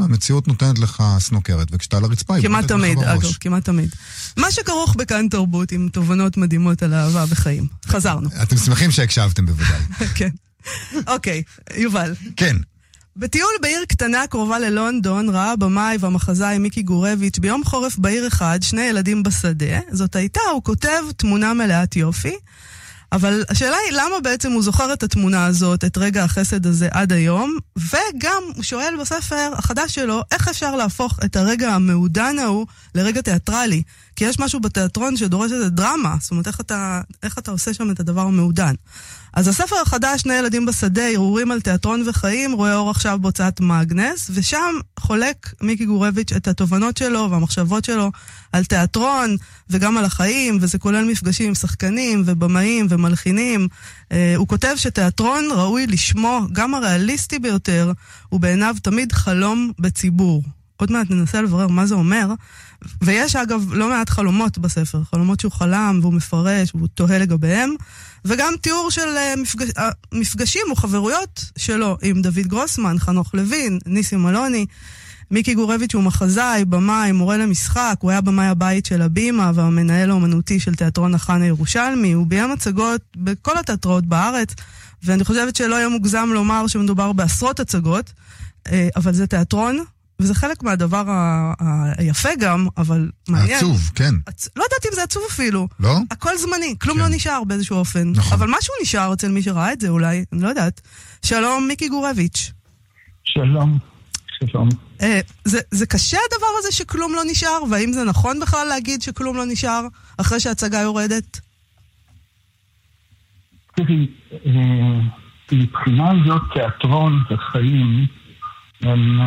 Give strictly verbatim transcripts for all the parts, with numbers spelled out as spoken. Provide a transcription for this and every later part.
המציאות נותנת לך סנוקרת, וכשאתה על הרצפה היא כמעט תמיד, אגב, כמעט תמיד. מה שכרוך בכאן תרבות עם תובנות מדהימות על אהבה בחיים. חזרנו. אתם שמחים שהקשבתם בוודאי. כן. אוקיי, יובל. כן. בטיול בעיר קטנה קרובה ללונדון ראה במאי והמחזאי מיקי גורביץ' ביום חורף בעיר אחד שני ילדים בשדה. זאת הייתה, הוא כותב תמונה מלאת יופי, אבל השאלה היא למה בעצם הוא זוכר את התמונה הזאת, את רגע החסד הזה עד היום, וגם הוא שואל בספר החדש שלו איך אפשר להפוך את הרגע המעודן ההוא לרגע תיאטרלי, כי יש משהו בתיאטרון שדורש את דרמה, זאת אומרת איך אתה, איך אתה עושה שם את הדבר המעודן. אז הספר החדש, שני ילדים בשדה, ערעורים על תיאטרון וחיים, רואה אור עכשיו בהוצאת מאגנס, ושם חולק מיקי גורביץ' את התובנות שלו והמחשבות שלו על תיאטרון וגם על החיים, וזה כולל מפגשים עם שחקנים ובמאים ומלחינים. אה, הוא כותב שתיאטרון ראוי לשמו, גם הריאליסטי ביותר, הוא בעיניו תמיד חלום בציבור. עוד מעט ננסה לברר מה זה אומר, ויש אגב לא מעט חלומות בספר, חלומות שהוא חלם והוא מפרש והוא תוהה לגביהם, וגם תיאור של מפגש, מפגשים או חברויות שלו עם דוד גרוסמן, חנוך לוין, ניסים אלוני. מיקי גורביץ' הוא מחזאי, במאי, מורה למשחק, הוא היה במאי הבית של הבימה והמנהל האומנותי של תיאטרון החאן הירושלמי, הוא ביים הצגות בכל התיאטראות בארץ, ואני חושבת שלא יהיה מוגזם לומר שמדובר בעשרות הצגות, אבל זה תיאטרון, וזה חלק מהדבר היפה גם, אבל מעניין. עצוב, כן. עצ... לא יודעת אם זה עצוב אפילו. לא? הכל זמני, כלום כן. לא נשאר באיזשהו אופן. נכון. אבל משהו נשאר אצל מי שראה את זה אולי, אני לא יודעת. שלום, מיקי גורביץ'. שלום, שלום. אה, זה, זה קשה הדבר הזה שכלום לא נשאר, והאם זה נכון בכלל להגיד שכלום לא נשאר אחרי שההצגה יורדת? תראי, מבחינה זאת תיאטרון וחיים, הם...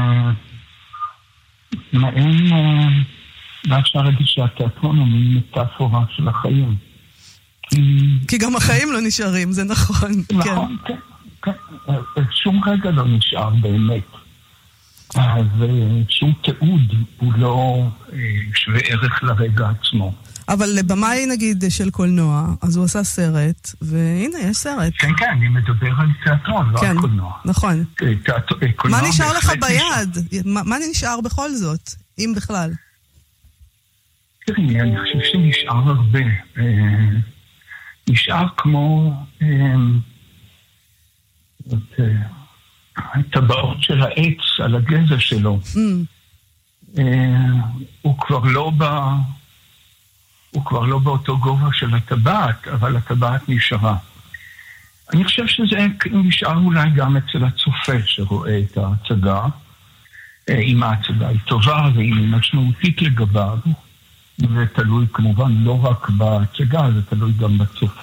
מעין, ואפשר להגיד שהתיאטרון הוא מין מטאפורה של החיים. כי גם החיים לא נשארים, זה נכון. נכון, כן. שום רגע לא נשאר באמת. אז שום תיעוד הוא לא שווה ערך לרגע עצמו. אבל לבמאי נגיד של קולנוע, אז הוא עשה סרט, והנה יש סרט. כן, כן, אני מדבר על תיאטרון, לא על קולנוע. נכון. מה נשאר לך ביד? מה נשאר בכל זאת, אם בכלל? תראי, אני חושב שנשאר הרבה. נשאר כמו הטבעות של העץ על הגזע שלו. הוא כבר לא ב... הוא כבר לא באותו גובה של הטבעת, אבל הטבעת נשארה. אני חושב שזה נשאר אולי גם אצל הצופה שרואה את ההצגה, אם ההצגה היא טובה ואם היא משמעותית לגביו, זה תלוי כמובן לא רק בהצגה, זה תלוי גם בצופה.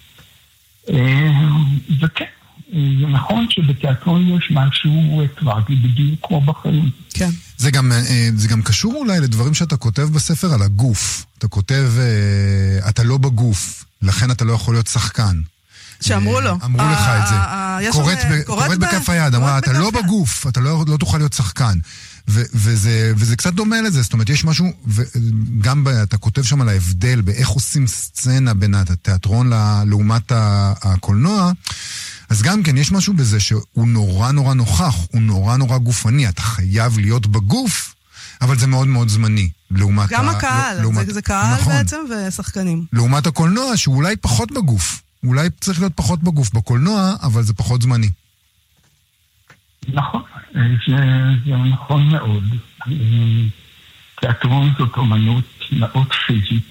וכן, זה נכון שבתיאטרון יש משהו טרגי בדיוק כמו בחיים. כן. זה גם, זה גם קשור אולי לדברים שאתה כותב בספר על הגוף. אתה כותב, אתה לא בגוף, לכן אתה לא יכול להיות שחקן. שאמרו לו. אמרו לך את זה. קוראת בכף היד, אמרה, אתה לא בגוף, אתה לא תוכל להיות שחקן. וזה קצת דומה לזה, זאת אומרת, יש משהו, וגם אתה כותב שם על ההבדל, באיך עושים סצנה בין התיאטרון לעומת הקולנוע, אז גם כן, יש משהו בזה שהוא נורא נורא נוכח, הוא נורא נורא גופני, אתה חייב להיות בגוף, אבל זה מאוד מאוד זמני. לעומת גם הקהל, לעומת, זה, זה קהל נכון. בעצם ושחקנים. לעומת הקולנוע, שהוא אולי פחות בגוף. אולי צריך להיות פחות בגוף בקולנוע, אבל זה פחות זמני. נכון, זה, זה נכון מאוד. תיאטרון זאת אומנות מאוד פיזית,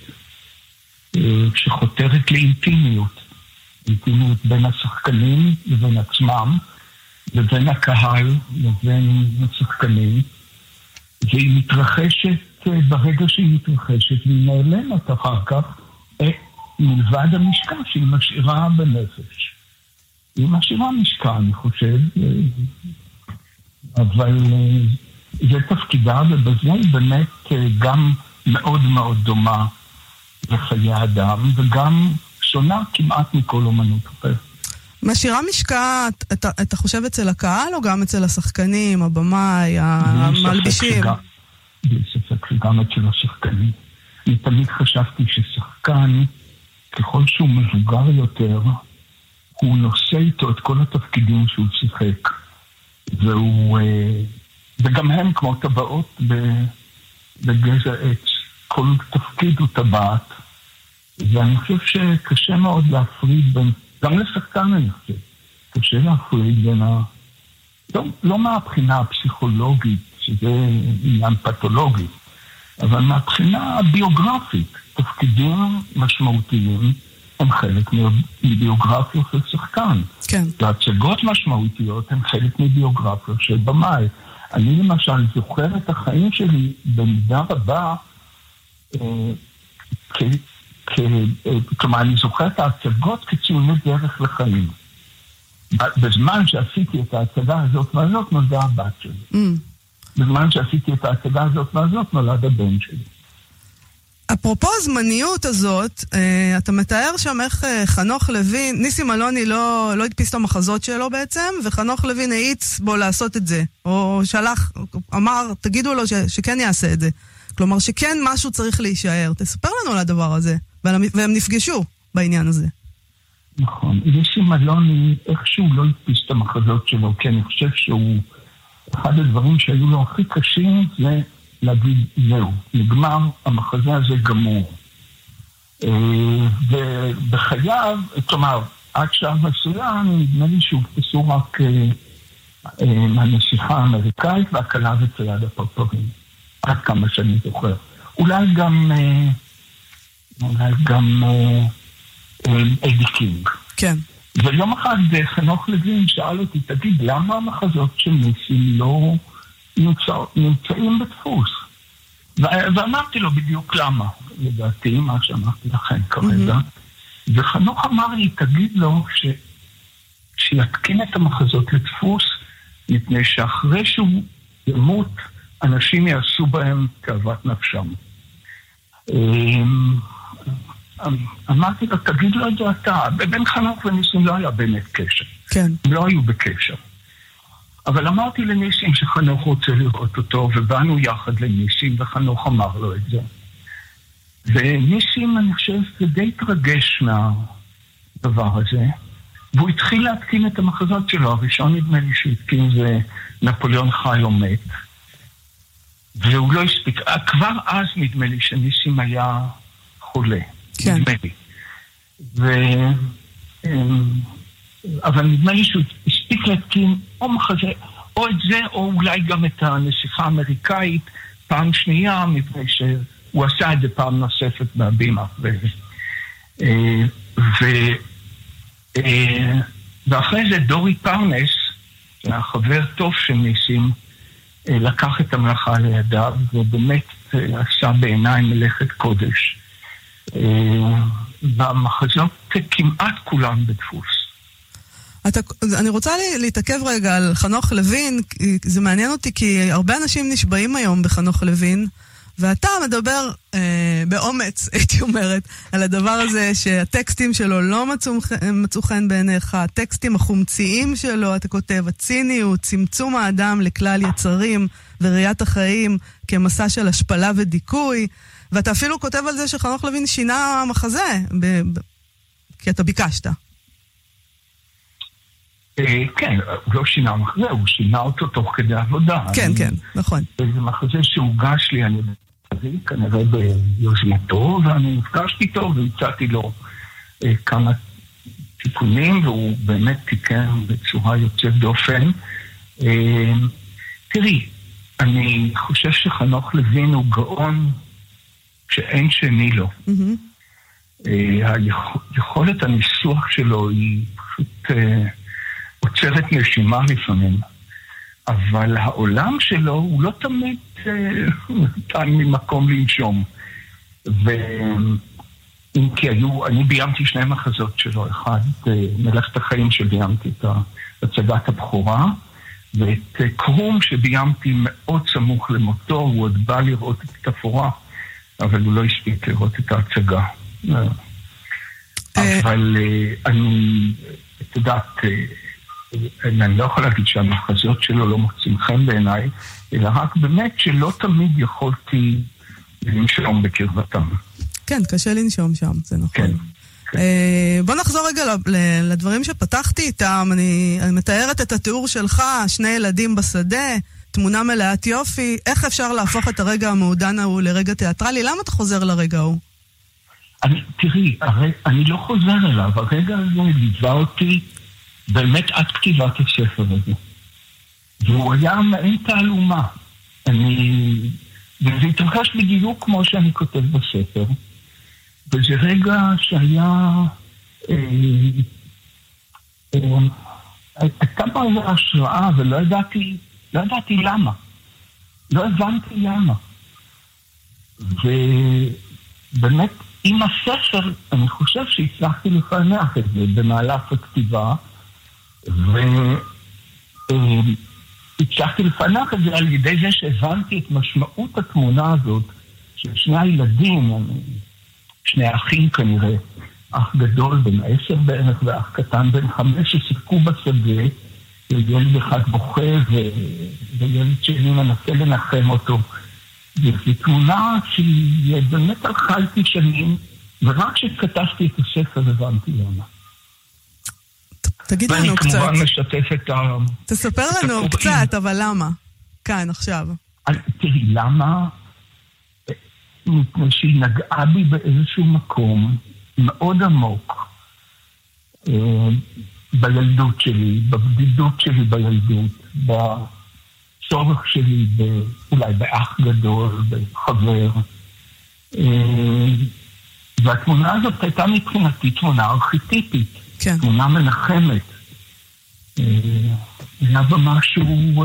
שחותרת לאינטימיות. אינטימיות בין השחקנים לבין עצמם, לבין הקהל, לבין השחקנים, והיא מתרחשת ברגע שהיא מתרחשת, והיא נעלמת אחר כך, מלבד המשקע שהיא משאירה בנפש. היא משאירה משקע, אני חושב, אבל זה תפקידה, ובזה היא באמת גם מאוד מאוד דומה לחיי אדם, וגם שונה כמעט מכל אומנות אחרת. משאירה משקע, אתה, אתה חושב אצל הקהל או גם אצל השחקנים, הבמאי, המלבישים? בלי ספק שגם אצל השחקנים. אני תמיד חשבתי ששחקן, ככל שהוא מבוגר יותר, הוא נושא איתו את כל התפקידים שהוא שיחק. והוא, וגם הם כמו טבעות בגזע עץ. כל תפקיד הוא טבעת, ואני חושב שקשה מאוד להפריד בין, גם לשחקן אני חושב, קשה להפריד בין ה... לא, לא מהבחינה הפסיכולוגית, שזה עניין פתולוגי, אבל מהבחינה הביוגרפית, תפקידים משמעותיים הם חלק מביוגרפיה של שחקן. כן. והצגות משמעותיות הם חלק מביוגרפיה של במאי. אני למשל זוכר את החיים שלי במידה רבה, כלומר, אני זוכר את ההצגות כציוני דרך לחיים. בזמן שעשיתי את ההצגה הזאת והזאת, נולדה הבת שלי. בזמן שעשיתי את ההצגה הזאת והזאת, נולד הבן שלי. אפרופו הזמניות הזאת, אתה מתאר שם איך חנוך לוין, ניסים אלוני לא, לא הדפיס את המחזות שלו בעצם, וחנוך לוין העיץ בו לעשות את זה. או שלח, אמר, תגידו לו ש, שכן יעשה את זה. כלומר שכן משהו צריך להישאר. תספר לנו על הדבר הזה. והם נפגשו בעניין הזה. נכון. ניסים אלוני, איכשהו לא הדפיס את המחזות שלו, כי אני חושב שהוא, אחד הדברים שהיו לו הכי קשים זה להגיד, זהו, נגמר, המחזה הזה גמור. ובחייו, כלומר, עד שעה מסוים, נדמה לי שהודפסו רק הנסיכה האמריקאית והקלה וצייד הפרפרים. עד כמה שאני זוכר. אולי גם, אולי גם אדי קינג. כן. ויום אחד חנוך לוין שאל אותי, תגיד, למה המחזות של ניסים לא נמצא, נמצאים בדפוס? ואמרתי לו בדיוק למה, לדעתי, מה שאמרתי לכם כרגע. Mm-hmm. וחנוך אמר לי, תגיד לו ש... שיתקין את המחזות לדפוס, מפני שאחרי שהוא ימות, אנשים יעשו בהם כאוות נפשם. אמרתי לו, תגיד לו את זה אתה. בין חנוך וניסים לא היה באמת קשר. כן. הם לא היו בקשר. אבל אמרתי לניסים שחנוך רוצה לראות אותו, ובאנו יחד לניסים, וחנוך אמר לו את זה. וניסים, אני חושב, זה די התרגש מהדבר הזה, והוא התחיל להתקין את המחזות שלו. הראשון נדמה לי שהתקין זה נפוליאון חי או מת. והוא לא הספיק. כבר אז נדמה לי שניסים היה חולה. כן. נדמה לי. ו... אבל נדמה לי שהוא הספיק להתקין או מחזה, או את זה, או אולי גם את הנסיכה האמריקאית פעם שנייה, מפני שהוא עשה את זה פעם נוספת מהבימה. ו... ו... ואחרי זה דורי פרנס, החבר טוב של ניסים, לקח את המלאכה לידיו, ובאמת עשה בעיניי מלאכת קודש. והמחזות כמעט כולם בדפוס. אתה, אני רוצה להתעכב רגע על חנוך לוין, זה מעניין אותי כי הרבה אנשים נשבעים היום בחנוך לוין, ואתה מדבר אה, באומץ, הייתי אומרת, על הדבר הזה שהטקסטים שלו לא מצאו, מצאו חן בעיניך, הטקסטים החומציים שלו, אתה כותב, הציניות, צמצום האדם לכלל יצרים וראיית החיים כמסע של השפלה ודיכוי, ואתה אפילו כותב על זה שחנוך לוין שינה מחזה, ב- ב- כי אתה ביקשת. כן, הוא לא שינה מחזה, הוא שינה אותו תוך כדי עבודה. כן, כן, נכון. זה מחזה שהוגש לי, אני כנראה ביוזמתו, ואני נפגשתי איתו והצעתי לו כמה תיקונים, והוא באמת תיקן בצורה יוצאת דופן. תראי, אני חושב שחנוך לוין הוא גאון שאין שני לו. היכולת הניסוח שלו היא פשוט עוצרת נשימה לפעמים, אבל העולם שלו הוא לא תמיד נתן ממקום לנשום. ואם כי היו, אני ביימתי שני מחזות שלו, אחד מלאכת החיים שביימתי את הצגת הבכורה, ואת קרום שביימתי מאוד סמוך למותו, הוא עוד בא לראות את התפאורה, אבל הוא לא הספיק לראות את ההצגה. אבל אני, את יודעת, אני לא יכול להגיד שהמחזות שלו לא מוצאים חן בעיניי, אלא רק באמת שלא תמיד יכולתי לנשום בקרבתם. כן, קשה לנשום שם, זה נכון. כן. בוא נחזור רגע לדברים שפתחתי איתם. אני מתארת את התיאור שלך, שני ילדים בשדה, תמונה מלאת יופי, איך אפשר להפוך את הרגע המעודן ההוא לרגע תיאטרלי? למה אתה חוזר לרגע ההוא? אני, תראי, הרי, אני לא חוזר אליו, הרגע הזה ליווה אותי באמת עד כתיבת הספר הזה. והוא היה מעין תעלומה. אני... וזה התרחש בדיוק כמו שאני כותב בספר. וזה רגע שהיה... אה, אה, הייתה פה איזו השראה, ולא ידעתי, לא ידעתי למה. לא הבנתי למה. ובאמת, עם הספר, אני חושב שהצלחתי לפענח את זה במהלך הכתיבה, והצלחתי לפענח את זה על ידי זה שהבנתי את משמעות התמונה הזאת של שני הילדים, שני האחים כנראה, אח גדול בן עשר בערך ואח קטן בן חמש ששיחקו בשדה, וילד אחד בוכה וילד שני מנסה לנחם אותו. זו תמונה שהיא באמת הלכה איתי שנים, ורק כשכתבתי את הספר הבנתי למה. תגיד לנו קצת. ואני כמובן משתף את ה... תספר לנו קצת, אבל למה? כאן, עכשיו. תראי, למה? מפני שהיא נגעה בי באיזשהו מקום מאוד עמוק בילדות שלי, בבדידות שלי בילדות, בצורך שלי אולי באח גדול, בחבר. והתמונה הזאת הייתה מבחינתי תמונה ארכיטיפית, כן. תמונה מנחמת. היה בה משהו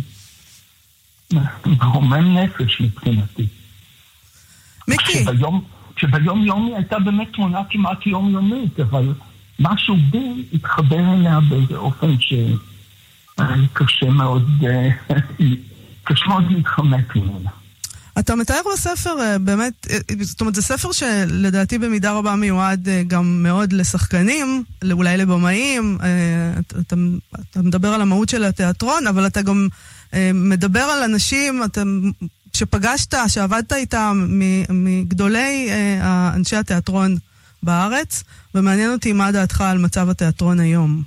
מרומם נפש מבחינתי. מיקי. שביום, שביום יומי הייתה באמת תמונה כמעט יומיומית, אבל משהו בי התחבר אליה באיזה אופן שהיה קשה מאוד, קשה מאוד להתחמק ממנה. אתה מתאר בספר באמת, זאת אומרת, זה ספר שלדעתי במידה רבה מיועד גם מאוד לשחקנים, אולי לבמאים, אתה, אתה מדבר על המהות של התיאטרון, אבל אתה גם מדבר על אנשים, אתה... שפגשת, שעבדת איתם מגדולי אנשי התיאטרון בארץ, ומעניין אותי מה דעתך על מצב התיאטרון היום.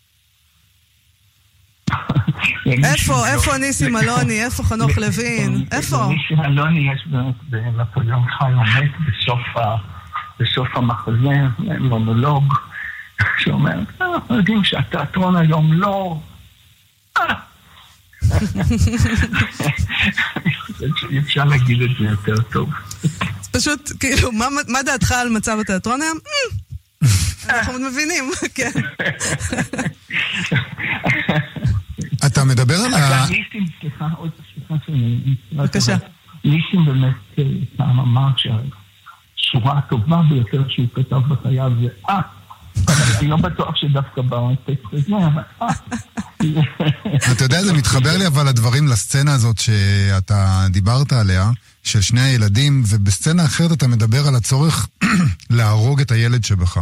איפה, איפה ניסים אלוני, איפה חנוך לוין, איפה? ניסים אלוני יש בנפוליאון חי עומד בסוף המחזה, מונולוג, שאומר, אנחנו יודעים שהתיאטרון היום לא... אני חושבת שאפשר להגיד את זה יותר טוב. פשוט, כאילו, מה דעתך על מצב התיאטרון היום? אנחנו מבינים, כן. אתה מדבר על ה... ניסים, סליחה, עוד סליחה שאני... בבקשה. ניסים באמת פעם אמר שהשורה הטובה ביותר שהוא כתב בחייו זה אה, אני לא בטוח שדווקא בטקסט הזה, אבל אה. אתה יודע, זה מתחבר לי אבל הדברים לסצנה הזאת שאתה דיברת עליה, של שני הילדים, ובסצנה אחרת אתה מדבר על הצורך להרוג את הילד שבך.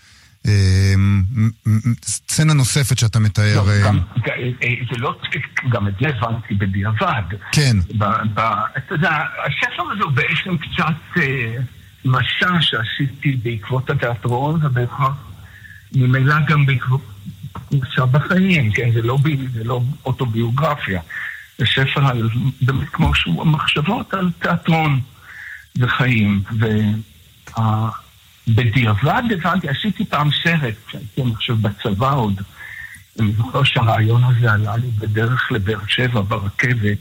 סצנה נוספת שאתה מתאר... זה לא, גם את זה הבנתי בדיעבד. כן. אתה יודע, הספר הזה הוא בעצם קצת מסע שעשיתי בעקבות התיאטרון, ובעקבות ממילא גם בעקבות מסע בחיים, כן? זה לא, זה לא אוטוביוגרפיה. זה ספר על, באמת כמו שהוא, מחשבות על תיאטרון וחיים. ובדיעבד הבנתי, עשיתי פעם סרט, שהייתי אני חושב בצבא עוד, אני זוכר שהרעיון הזה עלה לי בדרך לבאר שבע ברכבת.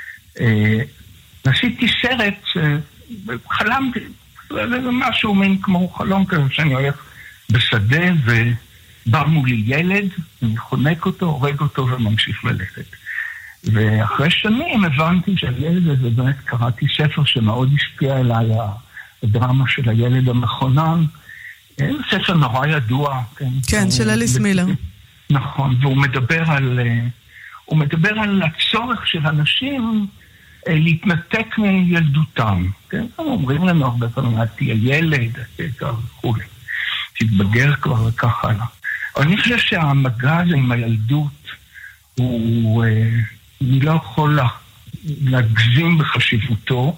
עשיתי סרט שחלמתי, זה משהו מין כמו חלום כזה, שאני הולך בשדה ובא מולי ילד, אני חונק אותו, הורג אותו וממשיך ללכת. ואחרי שנים הבנתי שהילד הזה, באמת קראתי ספר שמאוד השפיע אליי, הדרמה של הילד המכונן, ספר נורא ידוע. כן, כן של אליס מילר. נכון, והוא מדבר על, הוא מדבר על הצורך של אנשים להתנתק מילדותם. כן, אומרים לנו הרבה פעמים, תהיה ילד, תהיה וכולי, תתבגר כבר וכך הלאה. אבל אני חושב שהמגע הזה עם הילדות הוא... אני לא יכול להגזים בחשיבותו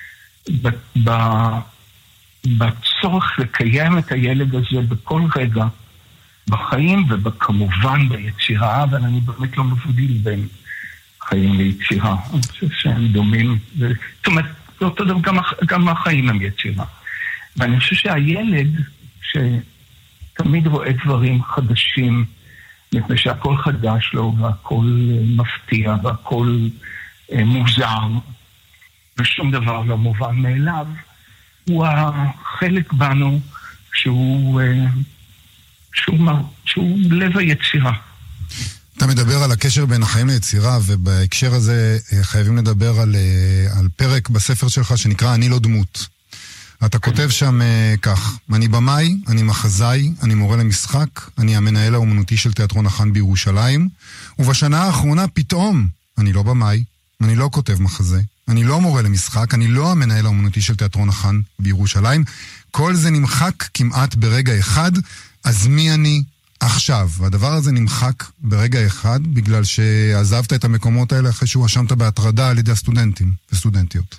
בצורך לקיים את הילד הזה בכל רגע בחיים וכמובן ביצירה, אבל אני באמת לא מבדיל בין חיים ליצירה. אני חושב שהם דומים. זאת אומרת, אותו דבר, גם, גם החיים הם יצירה. ואני חושב שהילד שתמיד רואה דברים חדשים, מפני שהכל חדש לו, והכל מפתיע, והכל מוזר, ושום דבר לא מובן מאליו, הוא החלק בנו שהוא, שהוא, שהוא לב היצירה. אתה מדבר על הקשר בין החיים ליצירה, ובהקשר הזה חייבים לדבר על, על פרק בספר שלך שנקרא אני לא דמות. אתה כותב שם כך: אני במאי, אני מחזאי, אני מורה למשחק, אני המנהל האומנותי של תיאטרון החאן בירושלים, ובשנה האחרונה פתאום אני לא במאי, אני לא כותב מחזה, אני לא מורה למשחק, אני לא המנהל האומנותי של תיאטרון החאן בירושלים. כל זה נמחק כמעט ברגע אחד. אז מי אני עכשיו? והדבר הזה נמחק ברגע אחד בגלל שעזבת את המקומות האלה אחרי שהוא אשמת בהטרדה על ידי הסטודנטים וסטודנטיות.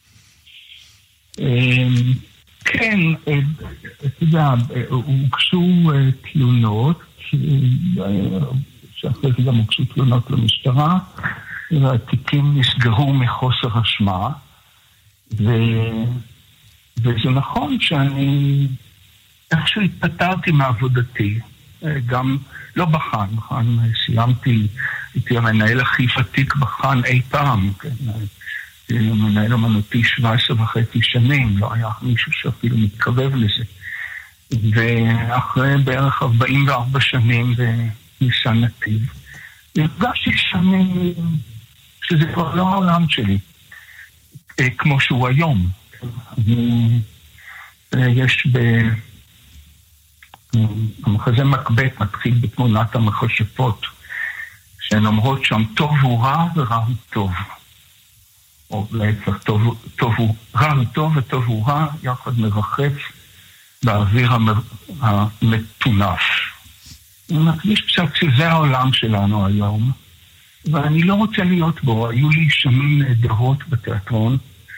כן, אתה יודע, הוגשו תלונות, שאחרי זה גם הוגשו תלונות למשטרה, והתיקים נסגרו מחוסר אשמה, וזה נכון שאני איכשהו התפטרתי מעבודתי, גם לא בחאן, בחאן סיימתי, הייתי המנהל הכי ותיק בחאן אי פעם, כן, מנהל אומנותי שבע עשרה וחצי שנים, לא היה מישהו שאפילו מתקרב לזה. ואחרי בערך ארבעים וארבע שנים בניסן נתיב, הרגשתי שאני, שזה כבר לא העולם שלי, כמו שהוא היום. יש ב... המחזה מקבט מתחיל בתמונת המכשפות, שהן אומרות שם טוב הוא רע ורע הוא טוב. או להפך, טוב, טוב הוא רע הוא טוב וטוב הוא רע, יחד מרחף באוויר המטונף. אני מרגיש קצת שזה העולם שלנו היום, ואני לא רוצה להיות בו. היו לי שנים נהדרות בתיאטרון,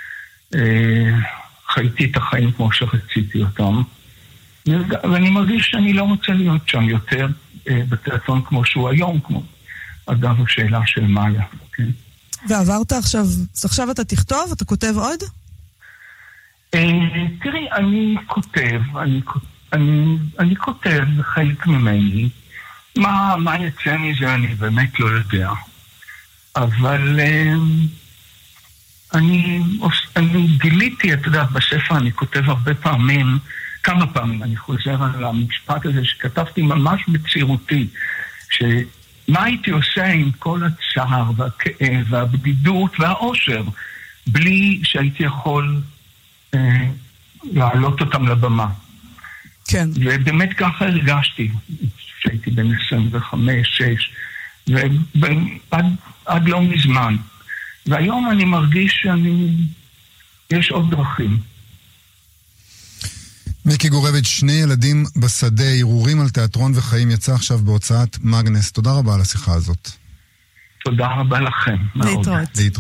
חייתי את החיים כמו שרציתי אותם, ואני מרגיש שאני לא רוצה להיות שם יותר בתיאטרון כמו שהוא היום, כמו אגב השאלה של מאיה, כן? ועברת עכשיו, עכשיו אתה תכתוב? אתה כותב עוד? תראי, אני כותב, אני כותב חלק ממני. מה יצא מזה אני באמת לא יודע. אבל אני גיליתי, אתה יודע, בספר אני כותב הרבה פעמים, כמה פעמים אני חוזר על המשפט הזה שכתבתי ממש בצעירותי, ש... מה הייתי עושה עם כל הצער והכאב והבדידות והאושר, בלי שהייתי יכול אה, להעלות אותם לבמה. כן. ובאמת ככה הרגשתי, שהייתי בן עשרים וחמש, שש, ועד עד לא מזמן. והיום אני מרגיש שאני, יש עוד דרכים. מיקי גורביץ', שני ילדים בשדה, ערעורים על תיאטרון וחיים, יצא עכשיו בהוצאת מגנס. תודה רבה על השיחה הזאת. תודה רבה לכם. להתראות.